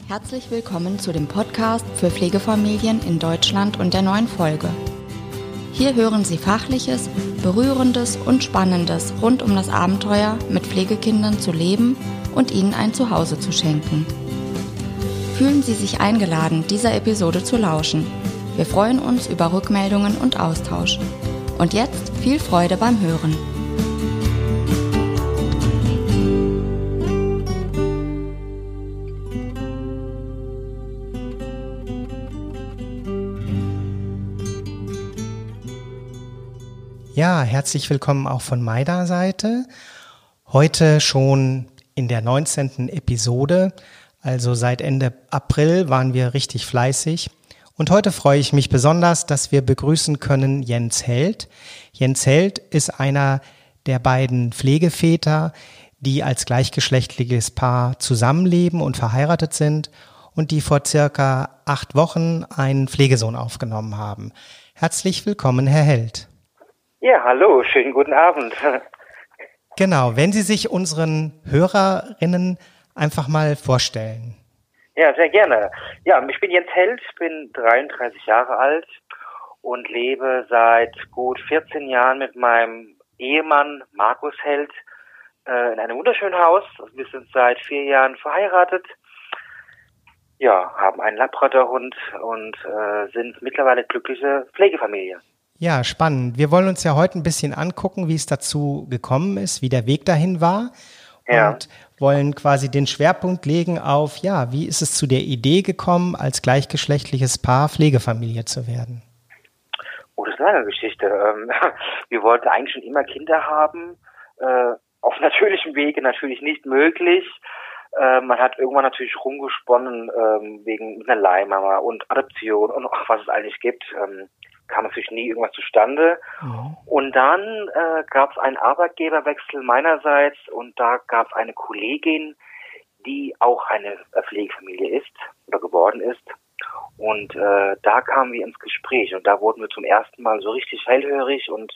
Herzlich willkommen zu dem Podcast für Pflegefamilien in Deutschland und der neuen Folge. Hier hören Sie Fachliches, Berührendes und Spannendes rund um das Abenteuer, mit Pflegekindern zu leben und ihnen ein Zuhause zu schenken. Fühlen Sie sich eingeladen, dieser Episode zu lauschen. Wir freuen uns über Rückmeldungen und Austausch. Und jetzt viel Freude beim Hören. Ja, herzlich willkommen auch von meiner Seite. Heute schon in der 19. Episode, also seit Ende April waren wir richtig fleißig. Und heute freue ich mich besonders, dass wir begrüßen können Jens Held. Jens Held ist einer der beiden Pflegeväter, die als gleichgeschlechtliches Paar zusammenleben und verheiratet sind und die vor circa 8 Wochen einen Pflegesohn aufgenommen haben. Herzlich willkommen, Herr Held. Ja, hallo, schönen guten Abend. Genau, wenn Sie sich unseren Hörerinnen einfach mal vorstellen. Ja, sehr gerne. Ja, ich bin Jens Held, bin 33 Jahre alt und lebe seit gut 14 Jahren mit meinem Ehemann Markus Held in einem wunderschönen Haus. Wir sind seit 4 Jahren verheiratet. Ja, haben einen Labradorhund und sind mittlerweile glückliche Pflegefamilie. Ja, spannend. Wir wollen uns ja heute ein bisschen angucken, wie es dazu gekommen ist, wie der Weg dahin war. Ja. Und wollen quasi den Schwerpunkt legen auf, ja, wie ist es zu der Idee gekommen, als gleichgeschlechtliches Paar Pflegefamilie zu werden? Oh, das ist eine lange Geschichte. Wir wollten eigentlich schon immer Kinder haben. Auf natürlichem Wege natürlich nicht möglich. Man hat irgendwann natürlich rumgesponnen wegen einer Leihmama und Adoption und ach, was es eigentlich gibt. Kam natürlich nie irgendwas zustande. Mhm. Und dann gab es einen Arbeitgeberwechsel meinerseits und da gab es eine Kollegin, die auch eine Pflegefamilie ist oder geworden ist. Und da kamen wir ins Gespräch und da wurden wir zum ersten Mal so richtig hellhörig und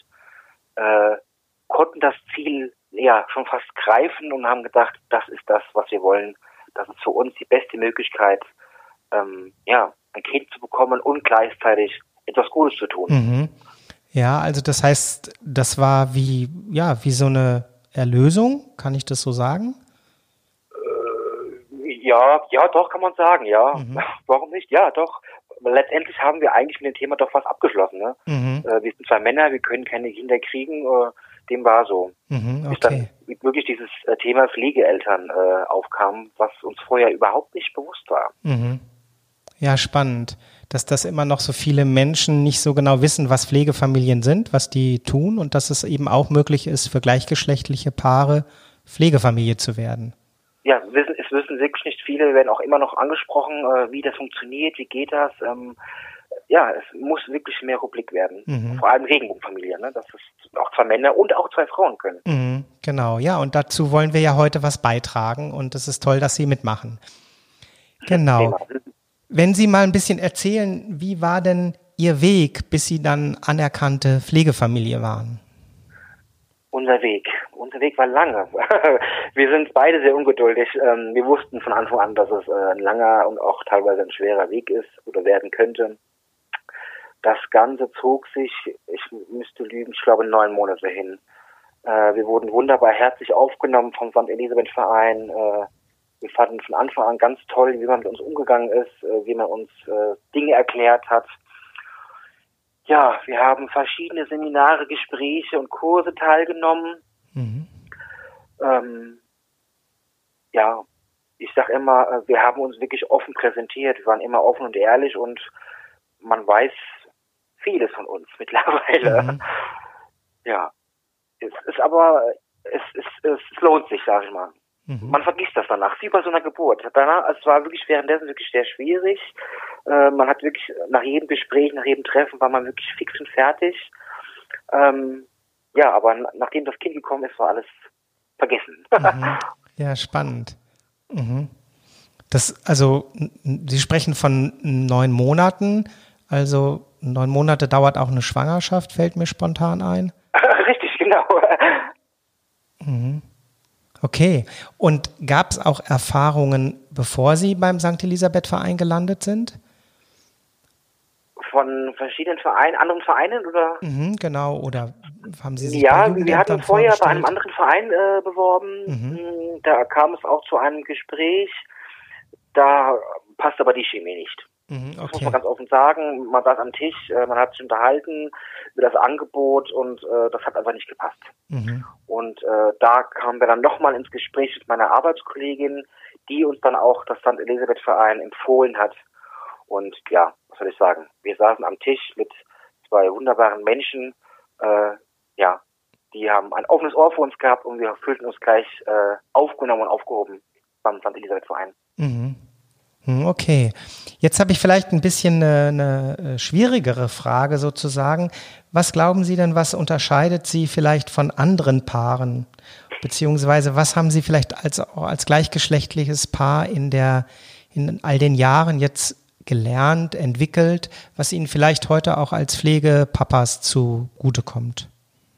konnten das Ziel ja schon fast greifen und haben gedacht, das ist das, was wir wollen. Das ist für uns die beste Möglichkeit, ein Kind zu bekommen und gleichzeitig etwas Gutes zu tun. Mhm. Ja, also das heißt, das war wie so eine Erlösung, kann ich das so sagen? Ja, doch, kann man sagen, ja. Mhm. Warum nicht? Ja, doch. Letztendlich haben wir eigentlich mit dem Thema doch was abgeschlossen. Ne? Mhm. Wir sind 2 Männer, wir können keine Kinder kriegen, dem war so. Mhm, okay. Bis dann wirklich dieses Thema Pflegeeltern aufkam, was uns vorher überhaupt nicht bewusst war. Mhm. Ja, spannend, dass das immer noch so viele Menschen nicht so genau wissen, was Pflegefamilien sind, was die tun und dass es eben auch möglich ist, für gleichgeschlechtliche Paare Pflegefamilie zu werden. Ja, es wissen wirklich nicht viele, wir werden auch immer noch angesprochen, wie das funktioniert, wie geht das. Es muss wirklich mehr Rubrik werden. Mhm. Vor allem Regenbogenfamilien, ne? Dass es auch 2 Männer und auch 2 Frauen können. Mhm, genau, ja, und dazu wollen wir ja heute was beitragen und es ist toll, dass Sie mitmachen. Genau. Wenn Sie mal ein bisschen erzählen, wie war denn Ihr Weg, bis Sie dann anerkannte Pflegefamilie waren? Unser Weg war lange. Wir sind beide sehr ungeduldig. Wir wussten von Anfang an, dass es ein langer und auch teilweise ein schwerer Weg ist oder werden könnte. Das Ganze zog sich, ich müsste lügen, ich glaube 9 Monate hin. Wir wurden wunderbar herzlich aufgenommen vom St. Elisabeth Verein. Wir fanden von Anfang an ganz toll, wie man mit uns umgegangen ist, wie man uns Dinge erklärt hat. Ja, wir haben verschiedene Seminare, Gespräche und Kurse teilgenommen. Mhm. Ich sag immer, wir haben uns wirklich offen präsentiert. Wir waren immer offen und ehrlich und man weiß vieles von uns mittlerweile. Mhm. Ja, es lohnt sich, sag ich mal. Man vergisst das danach, wie bei so einer Geburt. Danach, es war wirklich währenddessen wirklich sehr schwierig. Man hat wirklich nach jedem Gespräch, nach jedem Treffen war man wirklich fix und fertig. Aber nachdem das Kind gekommen ist, war alles vergessen. Mhm. Ja, spannend. Mhm. Sie sprechen von 9 Monaten. Also 9 Monate dauert auch eine Schwangerschaft, fällt mir spontan ein. Richtig, genau. Mhm. Okay. Und gab es auch Erfahrungen, bevor Sie beim St. Elisabeth-Verein gelandet sind? Von verschiedenen Vereinen, anderen Vereinen oder? Genau. Oder haben Sie sich bei Ja, wir hatten Jugendämtern vorher bei vorgestellt? einem anderen Verein beworben. Da kam es auch zu einem Gespräch. Da passt aber die Chemie nicht. Das muss man Okay. ganz offen sagen. Man saß am Tisch, man hat sich unterhalten über das Angebot und das hat einfach nicht gepasst. Und da kamen wir dann nochmal ins Gespräch mit meiner Arbeitskollegin, die uns dann auch das St. Elisabeth-Verein empfohlen hat. Und ja, was soll ich sagen? Wir saßen am Tisch mit zwei wunderbaren Menschen, ja, die haben ein offenes Ohr für uns gehabt und wir fühlten uns gleich aufgenommen und aufgehoben beim St. Elisabeth-Verein. Okay. Jetzt habe ich vielleicht ein bisschen eine schwierigere Frage sozusagen. Was glauben Sie denn, was unterscheidet Sie vielleicht von anderen Paaren? Beziehungsweise was haben Sie vielleicht als gleichgeschlechtliches Paar in all den Jahren jetzt gelernt, entwickelt, was Ihnen vielleicht heute auch als Pflegepapas zugutekommt?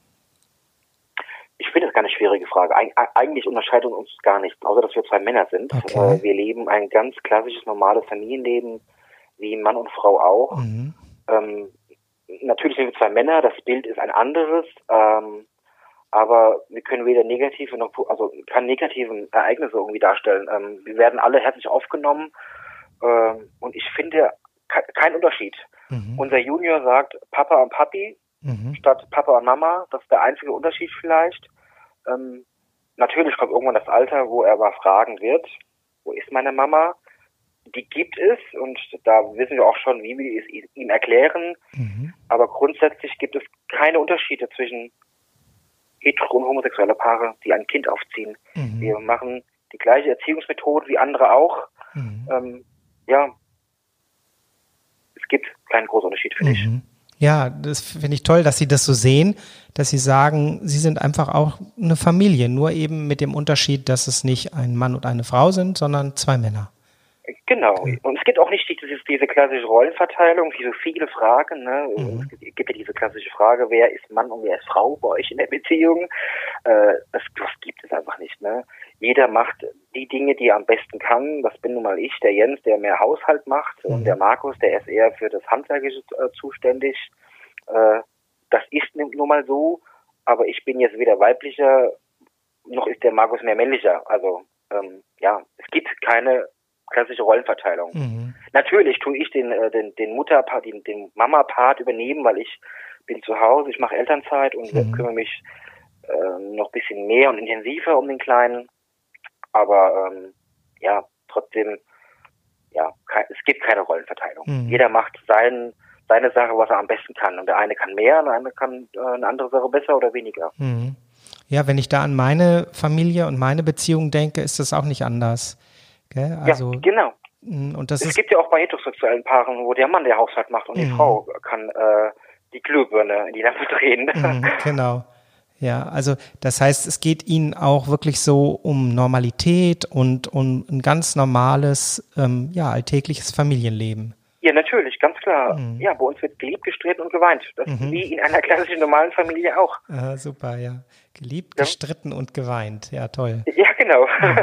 Ich finde das gar eine schwierige Frage. Eigentlich unterscheiden uns gar nichts, außer dass wir zwei Männer sind. Okay. Wir leben ein ganz klassisches, normales Familienleben, wie Mann und Frau auch. Natürlich sind wir zwei Männer, das Bild ist ein anderes, aber wir können weder negative noch, also keine negativen Ereignisse irgendwie darstellen. Wir werden alle herzlich aufgenommen und ich finde kein Unterschied. Unser Junior sagt Papa und Papi statt Papa und Mama. Das ist der einzige Unterschied vielleicht. Natürlich kommt irgendwann das Alter, wo er mal fragen wird, wo ist meine Mama? Die gibt es und da wissen wir auch schon, wie wir es ihm erklären. Aber grundsätzlich gibt es keine Unterschiede zwischen hetero- und homosexuelle Paare, die ein Kind aufziehen. Wir machen die gleiche Erziehungsmethode wie andere auch. Ja, es gibt keinen großen Unterschied, finde ich. Ja, das finde ich toll, dass Sie das so sehen, dass Sie sagen, Sie sind einfach auch eine Familie, nur eben mit dem Unterschied, dass es nicht ein Mann und eine Frau sind, sondern zwei Männer. Genau. Und es gibt auch nicht diese klassische Rollenverteilung, wie so viele Fragen. Ne? Es gibt ja diese klassische Frage, wer ist Mann und wer ist Frau bei euch in der Beziehung? Das gibt es einfach nicht. Ne? Jeder macht die Dinge, die er am besten kann. Das bin nun mal ich, der Jens, der mehr Haushalt macht. Und der Markus, der ist eher für das Handwerkliche zuständig. Das ist nun mal so. Aber ich bin jetzt weder weiblicher, noch ist der Markus mehr männlicher. Also ja, es gibt keine klassische Rollenverteilung. Natürlich tue ich den Mutterpart, den Mama-Part übernehmen, weil ich bin zu Hause, ich mache Elternzeit und kümmere mich noch ein bisschen mehr und intensiver um den Kleinen. Aber ja, trotzdem, ja, es gibt keine Rollenverteilung. Jeder macht seine Sache, was er am besten kann. Und der eine kann mehr, und der andere kann eine andere Sache besser oder weniger. Ja, wenn ich da an meine Familie und meine Beziehung denke, ist das auch nicht anders. Okay, also, ja, genau. Und das es gibt ja auch bei heterosexuellen Paaren, wo der Mann der Haushalt macht und die Frau kann die Glühbirne in die Lampe drehen. Genau. Ja, also das heißt, es geht Ihnen auch wirklich so um Normalität und um ein ganz normales, alltägliches Familienleben. Ja, natürlich, ganz klar. Ja, bei uns wird geliebt, gestritten und geweint. Das ist wie in einer klassischen normalen Familie auch. Super, ja. Geliebt, gestritten und geweint. Ja, toll. Ja, genau.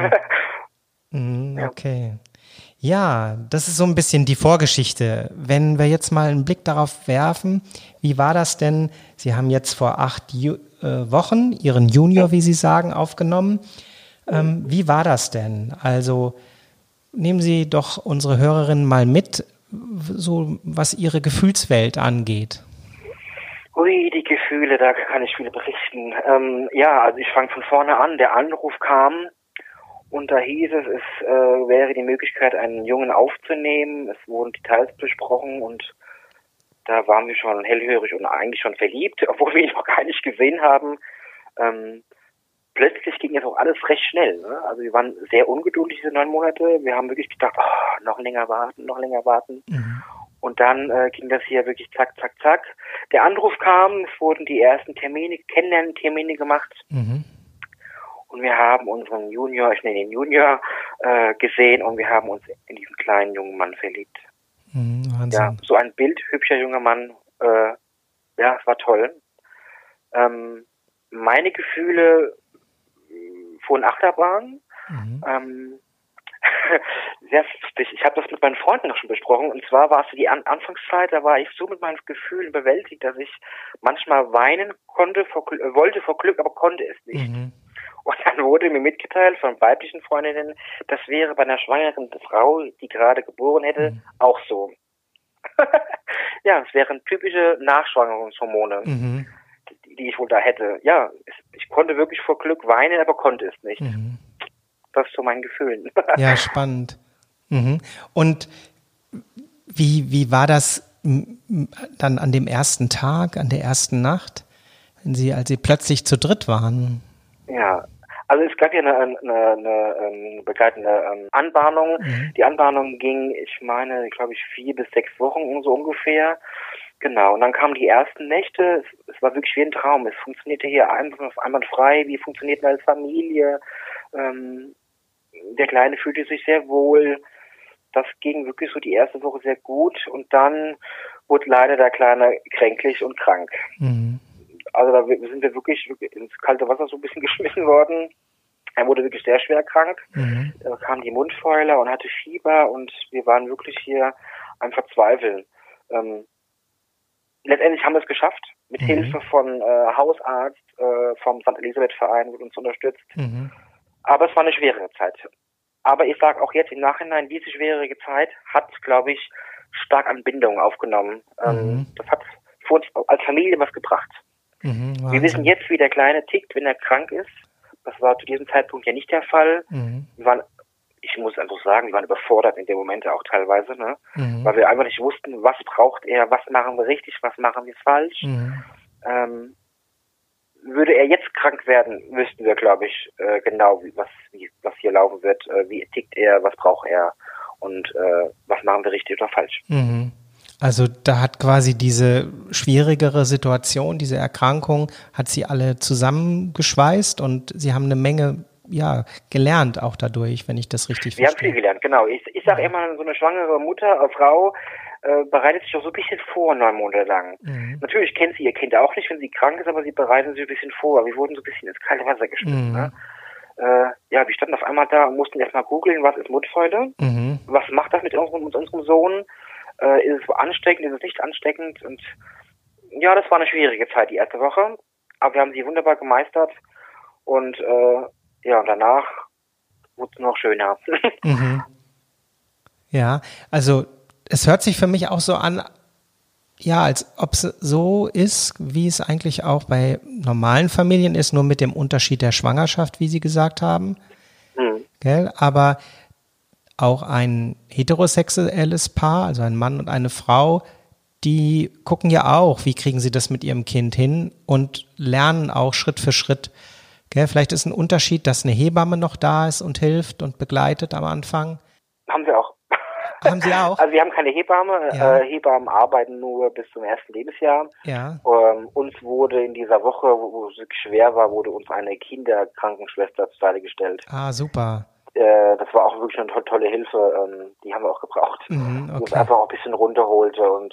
Okay. Ja, das ist so ein bisschen die Vorgeschichte. Wenn wir jetzt mal einen Blick darauf werfen, wie war das denn? Sie haben jetzt vor 8 Wochen Ihren Junior, wie Sie sagen, aufgenommen. Wie war das denn? Also nehmen Sie doch unsere Hörerinnen mal mit, so was Ihre Gefühlswelt angeht. Ui, die Gefühle, da kann ich viel berichten. Ja, also ich fange von vorne an. Der Anruf kam. Und da hieß es wäre die Möglichkeit, einen Jungen aufzunehmen. Es wurden Details besprochen und da waren wir schon hellhörig und eigentlich schon verliebt, obwohl wir ihn noch gar nicht gesehen haben. Plötzlich ging jetzt auch alles recht schnell. Ne? Also wir waren sehr ungeduldig diese 9 Monate. Wir haben wirklich gedacht, noch länger warten. Und dann ging das hier wirklich zack, zack, zack. Der Anruf kam, es wurden die ersten Kennenlerntermine gemacht. Und wir haben unseren Junior, ich nenne ihn Junior, gesehen und wir haben uns in diesen kleinen jungen Mann verliebt. Wahnsinn. Ja, so ein bildhübscher junger Mann, ja, es war toll. Meine Gefühle fuhren Achterbahn. Sehr lustig. Ich habe das mit meinen Freunden noch schon besprochen. Und zwar war es die Anfangszeit, da war ich so mit meinen Gefühlen überwältigt, dass ich manchmal weinen wollte vor Glück, aber konnte es nicht. Und dann wurde mir mitgeteilt von weiblichen Freundinnen, das wäre bei einer schwangeren Frau, die gerade geboren hätte, auch so. Ja, es wären typische Nachschwangerungshormone, die ich wohl da hätte. Ja, ich konnte wirklich vor Glück weinen, aber konnte es nicht. Das zu meinen Gefühlen. Ja, spannend. Und wie war das dann an dem ersten Tag, an der ersten Nacht, als Sie plötzlich zu dritt waren? Ja, also es gab ja eine begleitende Anbahnung. Die Anbahnung ging, ich meine, glaube ich, 4 bis 6 Wochen so ungefähr. Genau, und dann kamen die ersten Nächte. Es war wirklich wie ein Traum. Es funktionierte hier einwandfrei. Wir funktionierten als Familie. Der Kleine fühlte sich sehr wohl. Das ging wirklich so die erste Woche sehr gut. Und dann wurde leider der Kleine kränklich und krank. Also da sind wir wirklich ins kalte Wasser so ein bisschen geschmissen worden. Er wurde wirklich sehr schwer krank. Da kam die Mundfäule und hatte Fieber und wir waren wirklich hier am Verzweifeln. Letztendlich haben wir es geschafft. Mit Hilfe von Hausarzt, vom St. Elisabeth-Verein wurde uns unterstützt. Aber es war eine schwere Zeit. Aber ich sage auch jetzt im Nachhinein, diese schwierige Zeit hat, glaube ich, stark an Bindung aufgenommen. Das hat für uns als Familie was gebracht. Wir wissen jetzt, wie der Kleine tickt, wenn er krank ist. Das war zu diesem Zeitpunkt ja nicht der Fall. Ich muss einfach sagen, wir waren überfordert in dem Moment auch teilweise, ne? Weil wir einfach nicht wussten, was braucht er, was machen wir richtig, was machen wir falsch. Würde er jetzt krank werden, wüssten wir, glaube ich, genau, was hier laufen wird, wie tickt er, was braucht er und was machen wir richtig oder falsch. Also da hat quasi diese schwierigere Situation, diese Erkrankung, hat Sie alle zusammengeschweißt und Sie haben eine Menge gelernt auch dadurch, wenn ich das richtig verstehe. Wir haben viel gelernt, genau. Ich sage immer, so eine schwangere Mutter, Frau, bereitet sich auch so ein bisschen vor, 9 Monate lang. Natürlich kennt sie ihr Kind auch nicht, wenn sie krank ist, aber sie bereiten sich ein bisschen vor. Wir wurden so ein bisschen ins kalte Wasser geschmissen. Ne? Wir standen auf einmal da und mussten erstmal googeln, was ist Mundfäule? Was macht das mit unserem Sohn? Ist es ansteckend, ist es nicht ansteckend? Und ja, das war eine schwierige Zeit, die erste Woche. Aber wir haben sie wunderbar gemeistert. Und und danach wurde es noch schöner. Ja, also es hört sich für mich auch so an, als ob es so ist, wie es eigentlich auch bei normalen Familien ist, nur mit dem Unterschied der Schwangerschaft, wie Sie gesagt haben. Gell? Aber auch ein heterosexuelles Paar, also ein Mann und eine Frau, die gucken ja auch, wie kriegen sie das mit ihrem Kind hin und lernen auch Schritt für Schritt. Gell? Vielleicht ist ein Unterschied, dass eine Hebamme noch da ist und hilft und begleitet am Anfang. Haben wir auch. Haben Sie auch? Also wir haben keine Hebamme. Ja. Hebammen arbeiten nur bis zum 1. Lebensjahr. Ja. Uns wurde in dieser Woche, wo es schwer war, wurde uns eine Kinderkrankenschwester zur Seite gestellt. Ah, super. Das war auch wirklich eine tolle Hilfe. Die haben wir auch gebraucht. Die uns einfach auch ein bisschen runterholte. Und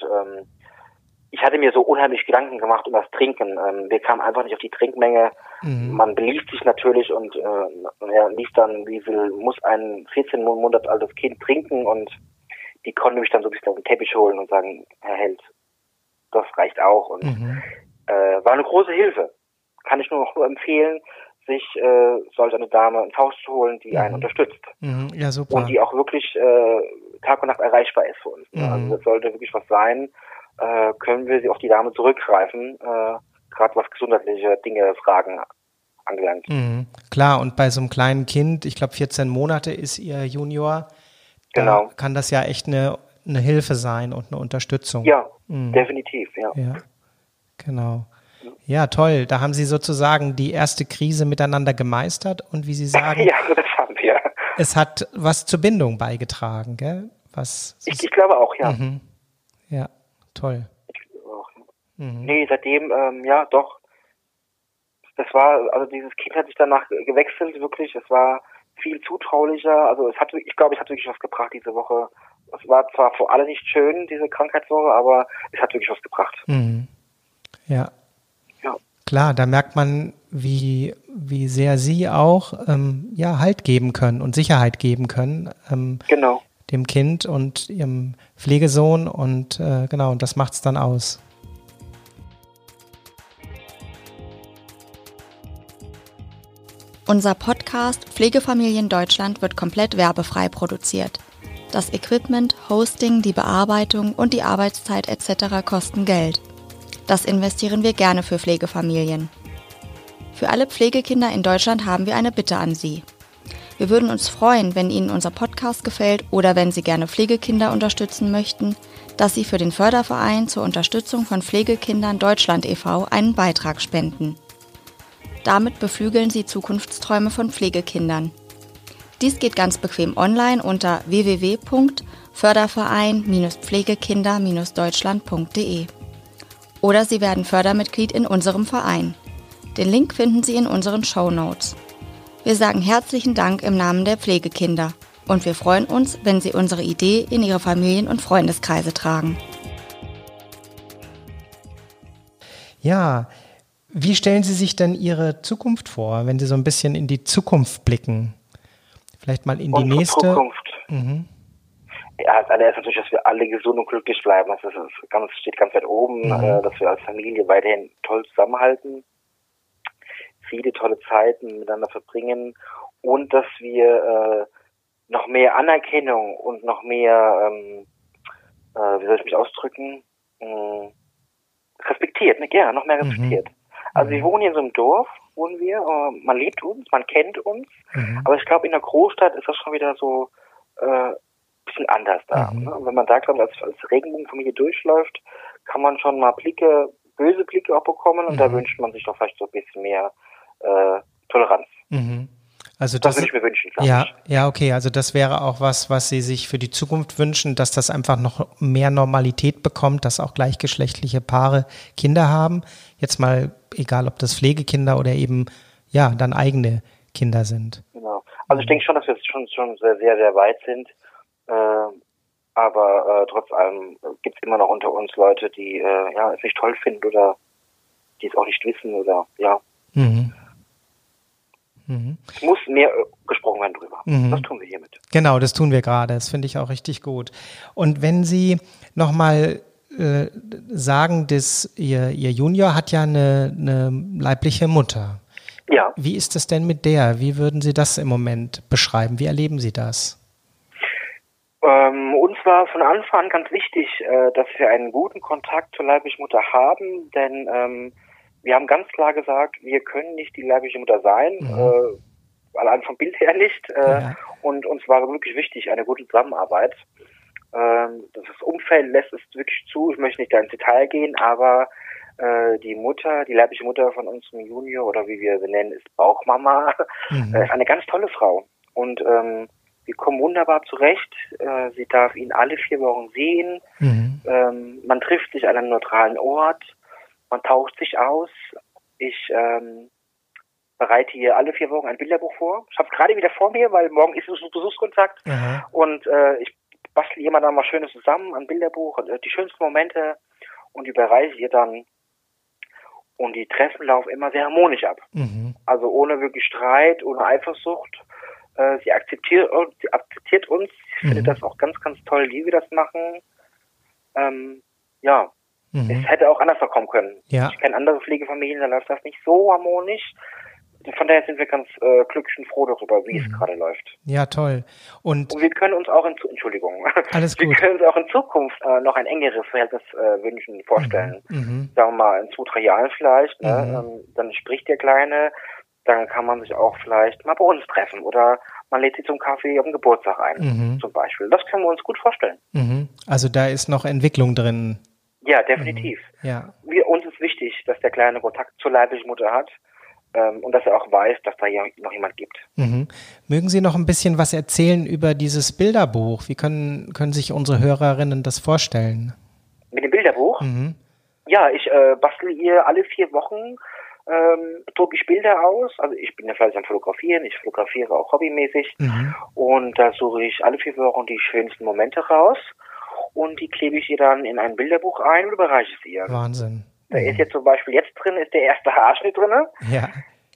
ich hatte mir so unheimlich Gedanken gemacht um das Trinken. Wir kamen einfach nicht auf die Trinkmenge. Man beliest sich natürlich und liest dann, wie viel muss ein 14 Monate altes Kind trinken, und die konnte mich dann so ein bisschen auf den Teppich holen und sagen, Herr Held, das reicht auch. Und war eine große Hilfe. Kann ich nur empfehlen, sich solch eine Dame ins Haus zu holen, die einen unterstützt. Ja, super. Und die auch wirklich Tag und Nacht erreichbar ist für uns. Also das sollte wirklich was sein, können wir sie auf die Dame zurückgreifen, gerade was gesundheitliche Dinge, Fragen angelangt. Klar, und bei so einem kleinen Kind, ich glaube 14 Monate ist ihr Junior, da kann das ja echt eine Hilfe sein und eine Unterstützung. Ja, definitiv, ja. Ja, genau. Ja, toll. Da haben Sie sozusagen die erste Krise miteinander gemeistert und wie Sie sagen, ja, das haben wir. Es hat was zur Bindung beigetragen, gell? Ich glaube auch, ja. Ja, toll. Ich glaube auch. Nee, seitdem, doch. Das war, also dieses Kind hat sich danach gewechselt, wirklich. Es war viel zutraulicher. Also ich glaube, es hat wirklich was gebracht diese Woche. Es war zwar für alle nicht schön, diese Krankheitswoche, aber es hat wirklich was gebracht. Ja. Klar, da merkt man, wie sehr Sie auch Halt geben können und Sicherheit geben können Genau. dem Kind und Ihrem Pflegesohn und und das macht's dann aus. Unser Podcast Pflegefamilien Deutschland wird komplett werbefrei produziert. Das Equipment, Hosting, die Bearbeitung und die Arbeitszeit etc. kosten Geld. Das investieren wir gerne für Pflegefamilien. Für alle Pflegekinder in Deutschland haben wir eine Bitte an Sie. Wir würden uns freuen, wenn Ihnen unser Podcast gefällt oder wenn Sie gerne Pflegekinder unterstützen möchten, dass Sie für den Förderverein zur Unterstützung von Pflegekindern Deutschland e.V. einen Beitrag spenden. Damit beflügeln Sie Zukunftsträume von Pflegekindern. Dies geht ganz bequem online unter www.förderverein-pflegekinder-deutschland.de. Oder Sie werden Fördermitglied in unserem Verein. Den Link finden Sie in unseren Shownotes. Wir sagen herzlichen Dank im Namen der Pflegekinder und wir freuen uns, wenn Sie unsere Idee in Ihre Familien- und Freundeskreise tragen. Ja, wie stellen Sie sich denn Ihre Zukunft vor, wenn Sie so ein bisschen in die Zukunft blicken? Vielleicht mal in die nächste. Zukunft. Mhm. Ja, als allererstes natürlich, dass wir alle gesund und glücklich bleiben. Das steht ganz weit oben, dass wir als Familie weiterhin toll zusammenhalten, viele tolle Zeiten miteinander verbringen und dass wir noch mehr Anerkennung und noch mehr, wie soll ich mich ausdrücken, respektiert, ne? Ja, noch mehr respektiert. Also wir wohnen hier in so einem Dorf, man liebt uns, man kennt uns, aber ich glaube in der Großstadt ist das schon wieder so bisschen anders da. Ne? Und wenn man da, glaube ich, als Regenbogenfamilie durchläuft, kann man schon mal böse Blicke auch bekommen und da wünscht man sich doch vielleicht so ein bisschen mehr Toleranz. Also das würde ich mir wünschen. Ja, okay. Also das wäre auch was Sie sich für die Zukunft wünschen, dass das einfach noch mehr Normalität bekommt, dass auch gleichgeschlechtliche Paare Kinder haben. Jetzt mal, egal ob das Pflegekinder oder eben, dann eigene Kinder sind. Genau. Also ich denke schon, dass wir jetzt schon sehr, sehr, sehr weit sind. Aber trotz allem gibt es immer noch unter uns Leute, die es nicht toll finden oder die es auch nicht wissen oder Es muss mehr gesprochen werden drüber. Das tun wir hiermit. Genau, das tun wir gerade. Das finde ich auch richtig gut. Und wenn Sie nochmal sagen, dass Ihr Junior hat ja eine leibliche Mutter. Ja. Wie ist es denn mit der? Wie würden Sie das im Moment beschreiben? Wie erleben Sie das? Uns war von Anfang an ganz wichtig, dass wir einen guten Kontakt zur leiblichen Mutter haben, denn wir haben ganz klar gesagt, wir können nicht die leibliche Mutter sein, allein vom Bild her nicht. Und uns war wirklich wichtig, eine gute Zusammenarbeit. Das Umfeld lässt es wirklich zu, ich möchte nicht da ins Detail gehen, aber die leibliche Mutter von unserem Junior, oder wie wir sie nennen, ist Bauchmama, ist eine ganz tolle Frau. Und wir kommen wunderbar zurecht. Sie darf ihn alle 4 Wochen sehen. Man trifft sich an einem neutralen Ort. Man tauscht sich aus. Ich bereite hier alle 4 Wochen ein Bilderbuch vor. Ich habe es gerade wieder vor mir, weil morgen ist es ein Besuchskontakt. Und ich bastle jemand dann mal Schönes zusammen, ein Bilderbuch, die schönsten Momente und überreiche ihr dann. Und die Treffen laufen immer sehr harmonisch ab. Also ohne wirklich Streit, ohne Eifersucht. Sie akzeptiert uns. Ich finde das auch ganz, ganz toll, wie wir das machen. Es hätte auch anders noch kommen können. Ja. Ich kenne andere Pflegefamilien, da läuft das nicht so harmonisch. Von daher sind wir ganz glücklich und froh darüber, wie es gerade läuft. Ja, toll. Und wir können uns auch Alles gut. Wir können uns auch in Zukunft noch ein engeres Verhältnis wünschen, vorstellen. Sagen wir mal in 2-3 Jahren vielleicht. Dann spricht der Kleine, dann kann man sich auch vielleicht mal bei uns treffen oder man lädt sie zum Kaffee auf den Geburtstag ein, zum Beispiel. Das können wir uns gut vorstellen. Also da ist noch Entwicklung drin. Ja, definitiv. Ja. Uns ist wichtig, dass der Kleine Kontakt zur leiblichen Mutter hat und dass er auch weiß, dass da noch jemand gibt. Mögen Sie noch ein bisschen was erzählen über dieses Bilderbuch? Wie können sich unsere Hörerinnen das vorstellen? Mit dem Bilderbuch? Ja, ich bastel ihr alle 4 Wochen drucke ich Bilder aus, also ich bin ja fleißig am Fotografieren, ich fotografiere auch hobbymäßig und da suche ich alle 4 Wochen die schönsten Momente raus und die klebe ich ihr dann in ein Bilderbuch ein und überreiche es ihr. Wahnsinn. Da ist jetzt zum Beispiel drin, ist der erste Haarschnitt drin. Ja.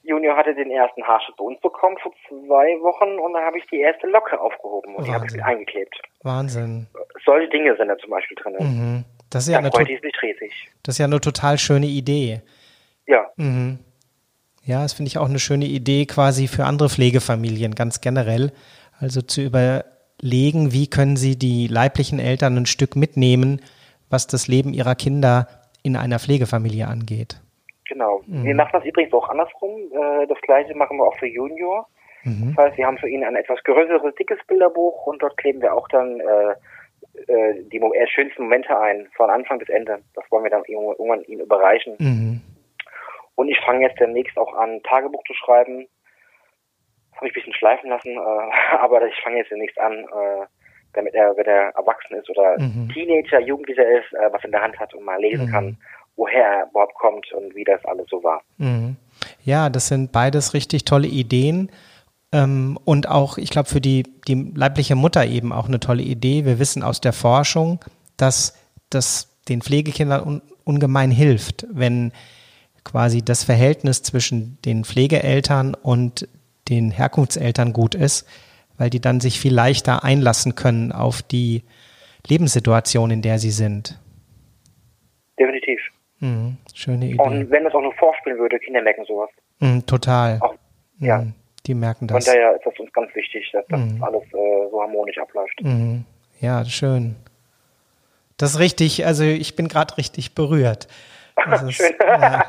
Junior hatte den ersten Haarschnitt bei uns bekommen vor 2 Wochen und dann habe ich die erste Locke aufgehoben und die habe ich eingeklebt. Wahnsinn. Solche Dinge sind da zum Beispiel drin. Mhm. Das ist ja eine total schöne Idee. Ja. Mhm. Ja, das finde ich auch eine schöne Idee quasi für andere Pflegefamilien ganz generell. Also zu überlegen, wie können sie die leiblichen Eltern ein Stück mitnehmen, was das Leben ihrer Kinder in einer Pflegefamilie angeht. Genau. Wir machen das übrigens auch andersrum. Das Gleiche machen wir auch für Junior. Das heißt, wir haben für ihn ein etwas größeres, dickes Bilderbuch und dort kleben wir auch dann die schönsten Momente ein, von Anfang bis Ende. Das wollen wir dann irgendwann ihm überreichen. Mhm. Und ich fange jetzt demnächst auch an, Tagebuch zu schreiben. Das habe ich ein bisschen schleifen lassen, aber ich fange jetzt demnächst an, damit er, wenn er erwachsen ist oder Teenager, Jugendlicher ist, was in der Hand hat und mal lesen kann, woher er überhaupt kommt und wie das alles so war. Mhm. Ja, das sind beides richtig tolle Ideen. Und auch, ich glaube, für die leibliche Mutter eben auch eine tolle Idee. Wir wissen aus der Forschung, dass das den Pflegekindern ungemein hilft, wenn quasi das Verhältnis zwischen den Pflegeeltern und den Herkunftseltern gut ist, weil die dann sich viel leichter einlassen können auf die Lebenssituation, in der sie sind. Definitiv. Schöne Idee. Und wenn das auch nur vorspielen würde, Kinder merken sowas. Total. Auch, ja. Die merken das. Von daher ist das uns ganz wichtig, dass das alles so harmonisch abläuft. Ja, schön. Das ist richtig, also ich bin gerade richtig berührt. Das schön. Ist, ja.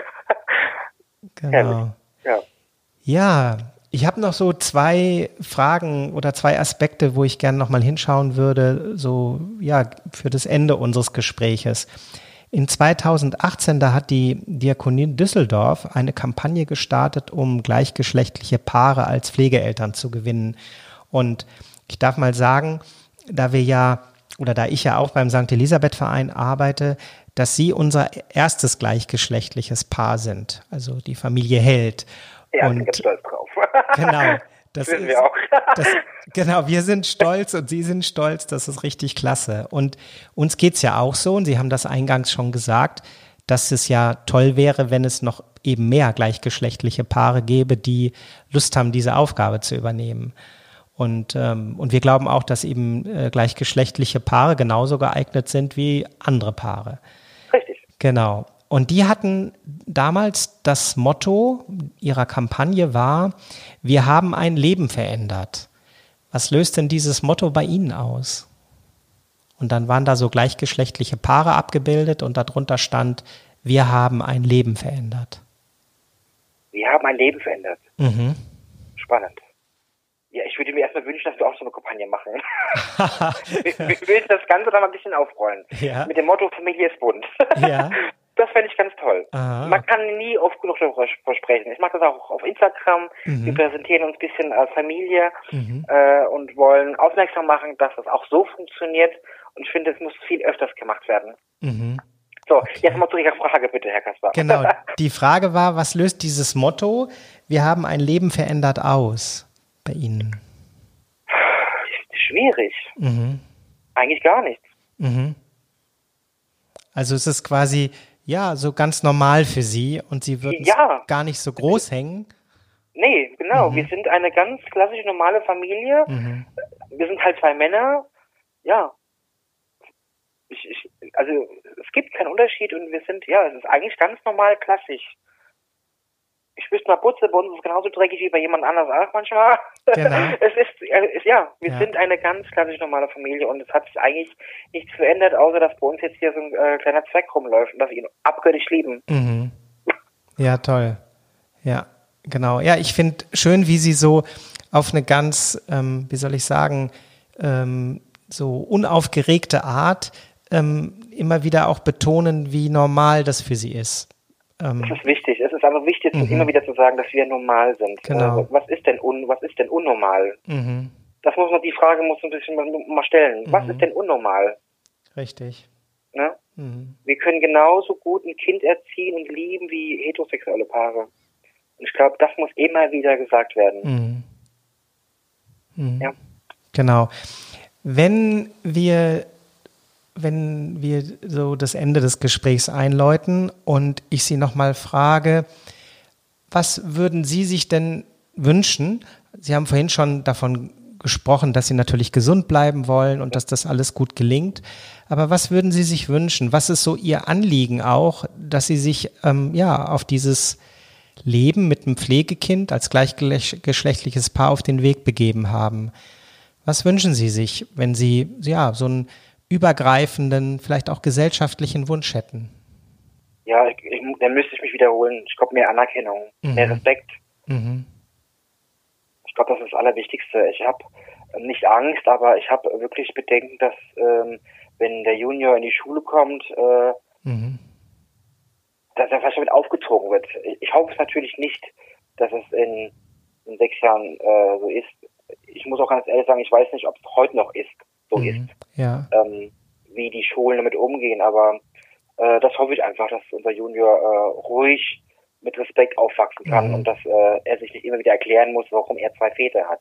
Genau. Ja, ich habe noch so 2 Fragen oder 2 Aspekte, wo ich gerne nochmal hinschauen würde, so ja, für das Ende unseres Gespräches. In 2018, da hat die Diakonie Düsseldorf eine Kampagne gestartet, um gleichgeschlechtliche Paare als Pflegeeltern zu gewinnen. Und ich darf mal sagen, da ich ja auch beim St. Elisabeth Verein arbeite, dass Sie unser erstes gleichgeschlechtliches Paar sind, also die Familie Held. Ja, ich bin ganz stolz drauf. Genau. Das sind wir auch. Genau, wir sind stolz und Sie sind stolz, das ist richtig klasse. Und uns geht's ja auch so, und Sie haben das eingangs schon gesagt, dass es ja toll wäre, wenn es noch eben mehr gleichgeschlechtliche Paare gäbe, die Lust haben, diese Aufgabe zu übernehmen. Und wir glauben auch, dass eben gleichgeschlechtliche Paare genauso geeignet sind wie andere Paare. Richtig. Genau. Und die hatten damals das Motto ihrer Kampagne war, wir haben ein Leben verändert. Was löst denn dieses Motto bei Ihnen aus? Und dann waren da so gleichgeschlechtliche Paare abgebildet und darunter stand, wir haben ein Leben verändert. Wir haben ein Leben verändert. Spannend. Ja, ich würde mir erstmal wünschen, dass wir auch so eine Kampagne machen. Ich will das Ganze dann mal ein bisschen aufrollen. Ja. Mit dem Motto Familie ist bunt. Ja. Das fände ich ganz toll. Aha. Man kann nie oft genug darüber versprechen. Ich mache das auch auf Instagram. Wir präsentieren uns ein bisschen als Familie und wollen aufmerksam machen, dass das auch so funktioniert. Und ich finde, es muss viel öfters gemacht werden. So, okay. Jetzt mal zu Ihrer Frage bitte, Herr Kaspar. Genau, die Frage war, was löst dieses Motto, wir haben ein Leben verändert aus bei Ihnen? Schwierig. Eigentlich gar nichts. Also es ist quasi, ja, so ganz normal für Sie und Sie würden es gar nicht so groß hängen? Nee, genau. Wir sind eine ganz klassische, normale Familie. Wir sind halt 2 Männer. Ja. Also es gibt keinen Unterschied und wir sind, es ist eigentlich ganz normal klassisch. Ich wüsste mal Putze, bei uns ist es genauso dreckig wie bei jemand anders auch manchmal. Genau. Wir sind eine ganz klassische normale Familie und es hat sich eigentlich nichts verändert, außer dass bei uns jetzt hier so ein kleiner Zweck rumläuft und dass wir ihn abgöttisch lieben. Ja, toll. Ja, genau. Ja, ich finde schön, wie Sie so auf eine ganz, so unaufgeregte Art immer wieder auch betonen, wie normal das für Sie ist. Das ist wichtig. Es ist aber wichtig, immer wieder zu sagen, dass wir normal sind. Genau. Was ist denn unnormal? Die Frage muss ein bisschen mal stellen. Was ist denn unnormal? Richtig. Ne? Wir können genauso gut ein Kind erziehen und lieben wie heterosexuelle Paare. Und ich glaube, das muss immer wieder gesagt werden. Ja. Genau. Wenn wir so das Ende des Gesprächs einläuten und ich Sie nochmal frage, Was würden Sie sich denn wünschen? Sie haben vorhin schon davon gesprochen, dass Sie natürlich gesund bleiben wollen und dass das alles gut gelingt. Aber was würden Sie sich wünschen? Was ist so Ihr Anliegen auch, dass Sie sich auf dieses Leben mit einem Pflegekind als gleichgeschlechtliches Paar auf den Weg begeben haben? Was wünschen Sie sich, wenn Sie so einen übergreifenden, vielleicht auch gesellschaftlichen Wunsch hätten? Ja, dann müsste ich mich wiederholen. Ich glaube, mehr Anerkennung, mehr Respekt. Ich glaube, das ist das Allerwichtigste. Ich habe nicht Angst, aber ich habe wirklich Bedenken, dass wenn der Junior in die Schule kommt, dass er vielleicht damit aufgezogen wird. Ich hoffe es natürlich nicht, dass es in 6 Jahren so ist. Ich muss auch ganz ehrlich sagen, ich weiß nicht, ob es heute noch ist, wie die Schulen damit umgehen, aber das hoffe ich einfach, dass unser Junior ruhig mit Respekt aufwachsen kann und dass er sich nicht immer wieder erklären muss, warum er 2 Väter hat.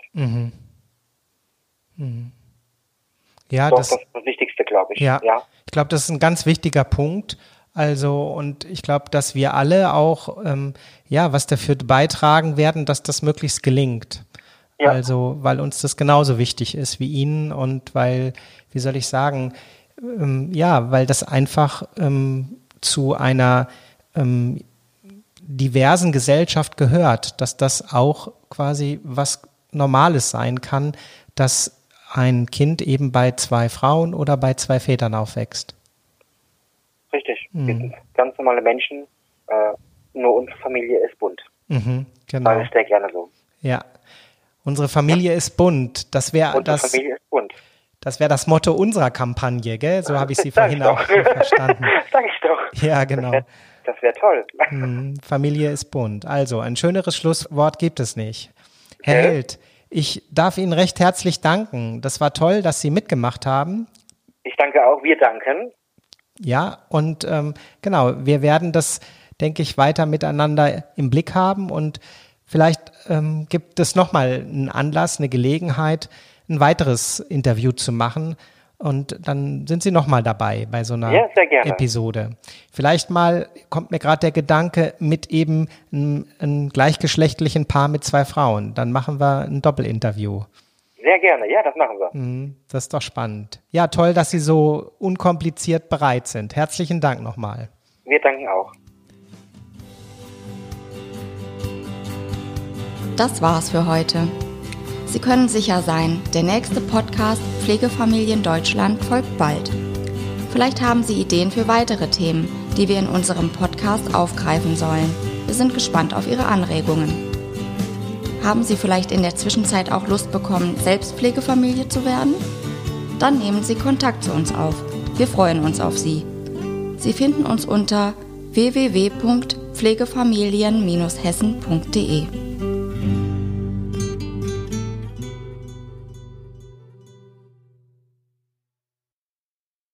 Ja, das ist das Wichtigste, glaube ich. Ja. Ich glaube, das ist ein ganz wichtiger Punkt. Also, und ich glaube, dass wir alle auch, was dafür beitragen werden, dass das möglichst gelingt. Ja. Also, weil uns das genauso wichtig ist wie Ihnen und weil, wie soll ich sagen, weil das einfach zu einer diversen Gesellschaft gehört, dass das auch quasi was Normales sein kann, dass ein Kind eben bei 2 Frauen oder bei 2 Vätern aufwächst. Richtig. Wir sind ganz normale Menschen, nur unsere Familie ist bunt. Genau. Sage ich sehr gerne so. Ja. Unsere Familie ist bunt. Das wäre das. Familie ist bunt. Das wäre das Motto unserer Kampagne, gell? So habe ich Sie vorhin auch verstanden. Sag ich doch. Ja, genau. Das wäre toll. Familie ist bunt. Also, ein schöneres Schlusswort gibt es nicht. Herr Held, ich darf Ihnen recht herzlich danken. Das war toll, dass Sie mitgemacht haben. Ich danke auch. Wir danken. Ja, und wir werden das, denke ich, weiter miteinander im Blick haben und vielleicht gibt es nochmal einen Anlass, eine Gelegenheit, ein weiteres Interview zu machen und dann sind Sie nochmal dabei bei so einer Episode. Vielleicht mal kommt mir gerade der Gedanke mit eben einem gleichgeschlechtlichen Paar mit 2 Frauen. Dann machen wir ein Doppelinterview. Sehr gerne, ja, das machen wir. Das ist doch spannend. Ja, toll, dass Sie so unkompliziert bereit sind. Herzlichen Dank nochmal. Wir danken auch. Das war's für heute. Sie können sicher sein, der nächste Podcast Pflegefamilien Deutschland folgt bald. Vielleicht haben Sie Ideen für weitere Themen, die wir in unserem Podcast aufgreifen sollen. Wir sind gespannt auf Ihre Anregungen. Haben Sie vielleicht in der Zwischenzeit auch Lust bekommen, selbst Pflegefamilie zu werden? Dann nehmen Sie Kontakt zu uns auf. Wir freuen uns auf Sie. Sie finden uns unter www.pflegefamilien-hessen.de.